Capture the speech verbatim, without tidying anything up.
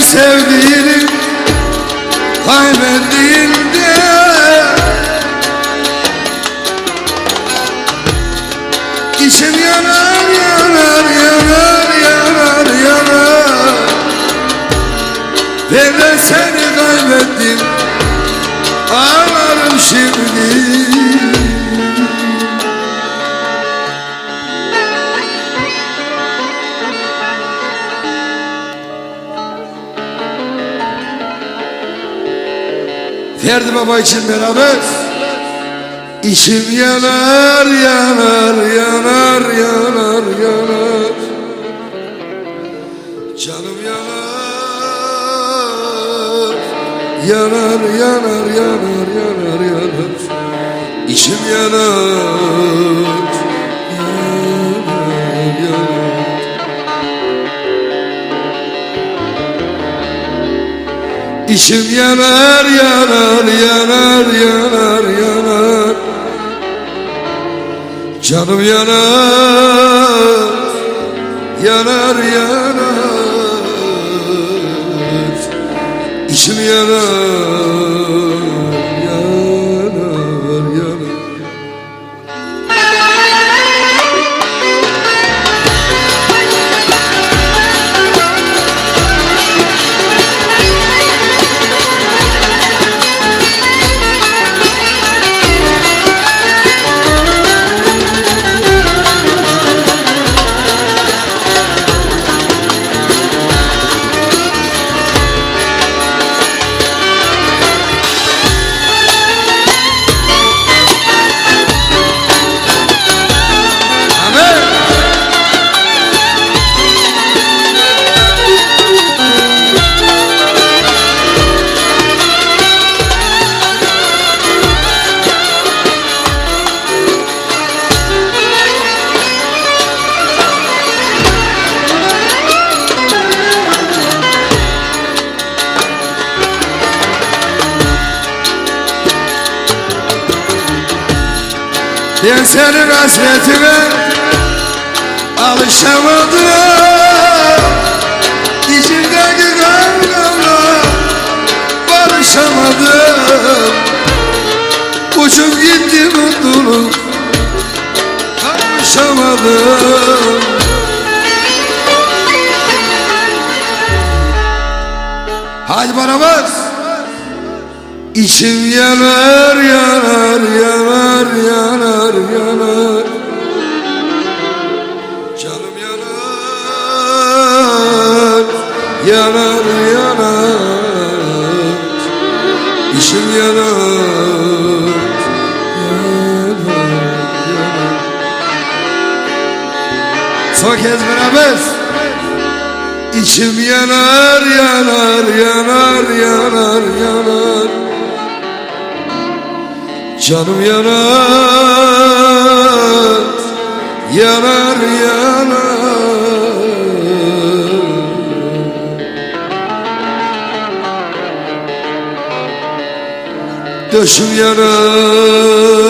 sevdiğini kaybettiğinde İçim yanar, yanar, yanar, yanar, yanar. Ben de seni kaybettim, ağlarım şimdi. Ferdi Baba için beraber. İçim yanar, yanar, yanar, yanar, yanar. Canım yanar, yanar, yanar, yanar, yanar, yanar. İçim yanar, yanar, yanar. İçim yanar, yanar, yanar, yanar, yanar. Canım yanar, yanar, yanar. İçim yanar, yanar, yanar. Ben senin hasretine alışamadım, İçimdeki kavgamla barışamadım. Uçup gitti mutluluk, kavuşamadım. Hadi beraber. İçim yanar, yanar, yanar, yanar, yanar. Canım yanar, yanar, yanar. İçim yanar, yanar, yanar. Son kez beraber. İçim yanar, yanar, yanar, yanar, yanar. Canım yanar, yanar, yanar. Döşüm yanar.